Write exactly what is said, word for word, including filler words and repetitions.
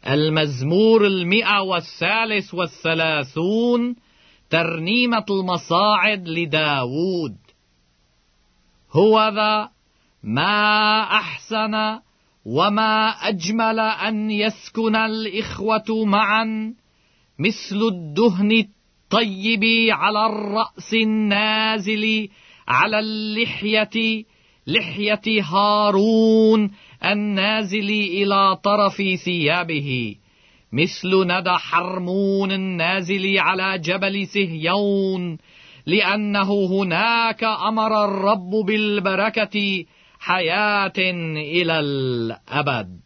المزمور المئة والثالث والثلاثون، ترنيمة المصاعد لداود. هو ذا ما أحسن وما أجمل أن يسكن الإخوة معا، مثل الدهن الطيب على الرأس النازل على اللحية، لحية هارون النازل إلى طرف ثيابه، مثل ندى حرمون النازل على جبل صهيون، لأنه هناك أمر الرب بالبركة حياة إلى الأبد.